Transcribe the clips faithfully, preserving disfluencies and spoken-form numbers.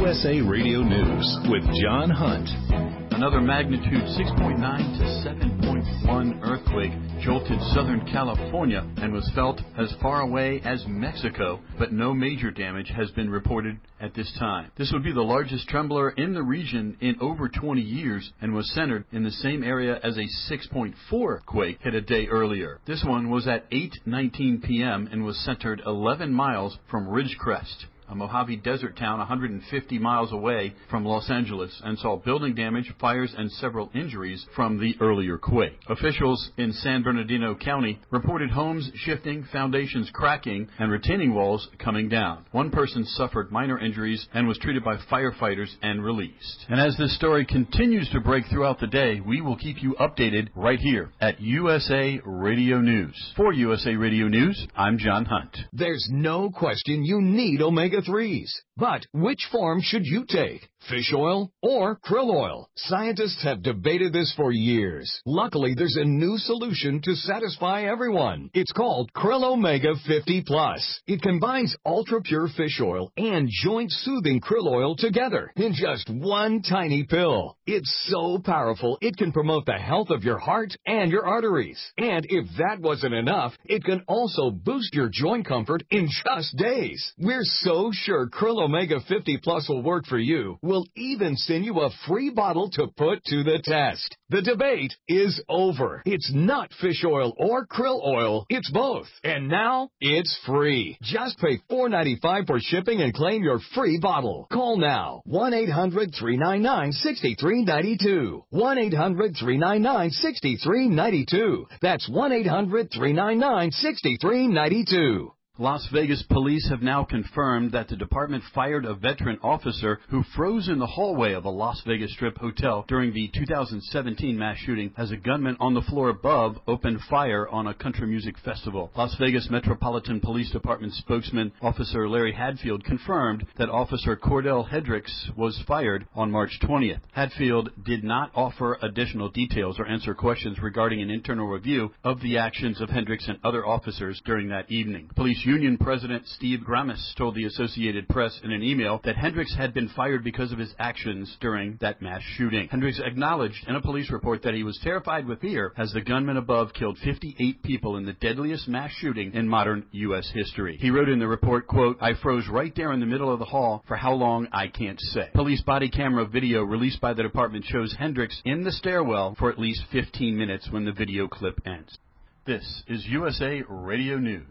U S A Radio News with John Hunt. Another magnitude six point nine to seven point one earthquake jolted Southern California and was felt as far away as Mexico, but no major damage has been reported at this time. This would be the largest trembler in the region in over twenty years and was centered in the same area as a six point four quake hit a day earlier. This one was at eight nineteen p.m. and was centered eleven miles from Ridgecrest, a Mojave Desert town one hundred fifty miles away from Los Angeles, and saw building damage, fires, and several injuries from the earlier quake. Officials in San Bernardino County reported homes shifting, foundations cracking, and retaining walls coming down. One person suffered minor injuries and was treated by firefighters and released. And as this story continues to break throughout the day, we will keep you updated right here at U S A Radio News. For U S A Radio News, I'm John Hunt. There's no question you need omega threes. But which form should you take? Fish oil or krill oil? Scientists have debated this for years. Luckily, there's a new solution to satisfy everyone. It's called Krill Omega fifty plus. It combines ultra-pure fish oil and joint-soothing krill oil together in just one tiny pill. It's so powerful, it can promote the health of your heart and your arteries. And if that wasn't enough, it can also boost your joint comfort in just days. We're so sure Krill Omega fifty plus will work for you. We'll even send you a free bottle to put to the test. The debate is over. It's not fish oil or krill oil. It's both. And now it's free. Just pay four ninety-five for shipping and claim your free bottle. Call now. one eight hundred three nine nine six three nine two. one eight hundred three nine nine six three nine two. That's one eight hundred three nine nine six three nine two. Las Vegas police have now confirmed that the department fired a veteran officer who froze in the hallway of a Las Vegas Strip hotel during the two thousand seventeen mass shooting as a gunman on the floor above opened fire on a country music festival. Las Vegas Metropolitan Police Department spokesman Officer Larry Hadfield confirmed that Officer Cordell Hendricks was fired on March twentieth. Hadfield did not offer additional details or answer questions regarding an internal review of the actions of Hendricks and other officers during that evening. Police Union President Steve Grammis told the Associated Press in an email that Hendricks had been fired because of his actions during that mass shooting. Hendricks acknowledged in a police report that he was terrified with fear as the gunman above killed fifty-eight people in the deadliest mass shooting in modern U S history. He wrote in the report, quote, "I froze right there in the middle of the hall. For how long, I can't say." Police body camera video released by the department shows Hendricks in the stairwell for at least fifteen minutes when the video clip ends. This is U S A Radio News.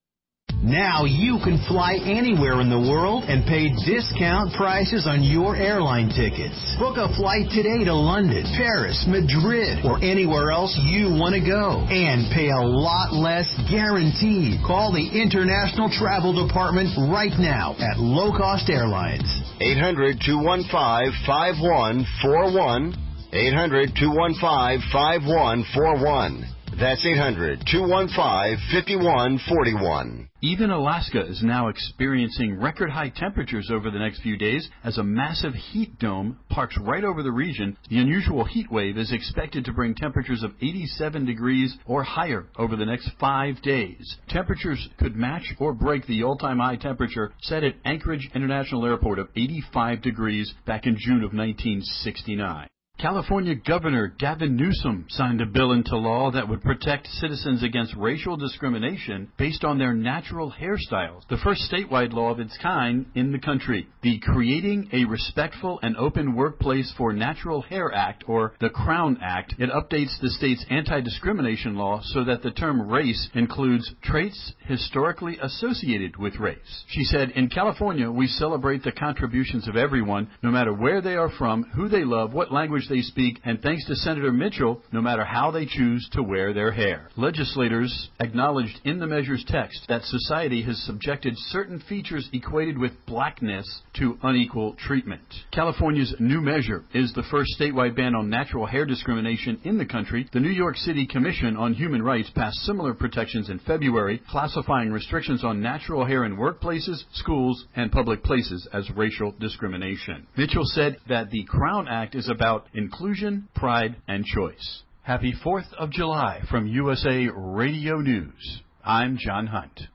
Now you can fly anywhere in the world and pay discount prices on your airline tickets. Book a flight today to London, Paris, Madrid, or anywhere else you want to go. And pay a lot less guaranteed. Call the International Travel Department right now at Low Cost Airlines. eight hundred two one five five one four one. eight hundred two one five five one four one. That's eight hundred two one five five one four one. Even Alaska is now experiencing record-high temperatures over the next few days as a massive heat dome parks right over the region. The unusual heat wave is expected to bring temperatures of eighty-seven degrees or higher over the next five days. Temperatures could match or break the all-time high temperature set at Anchorage International Airport of eighty-five degrees back in June of nineteen sixty-nine. California Governor Gavin Newsom signed a bill into law that would protect citizens against racial discrimination based on their natural hairstyles, the first statewide law of its kind in the country. The Creating a Respectful and Open Workplace for Natural Hair Act, or the CROWN Act, it updates the state's anti-discrimination law so that the term race includes traits historically associated with race. She said, "In California, we celebrate the contributions of everyone, no matter where they are from, who they love, what language they speak, and thanks to Senator Mitchell, no matter how they choose to wear their hair." Legislators acknowledged in the measure's text that society has subjected certain features equated with blackness to unequal treatment. California's new measure is the first statewide ban on natural hair discrimination in the country. The New York City Commission on Human Rights passed similar protections in February, classifying restrictions on natural hair in workplaces, schools, and public places as racial discrimination. Mitchell said that the CROWN Act is about inclusion, pride, and choice. Happy fourth of July from U S A Radio News. I'm John Hunt.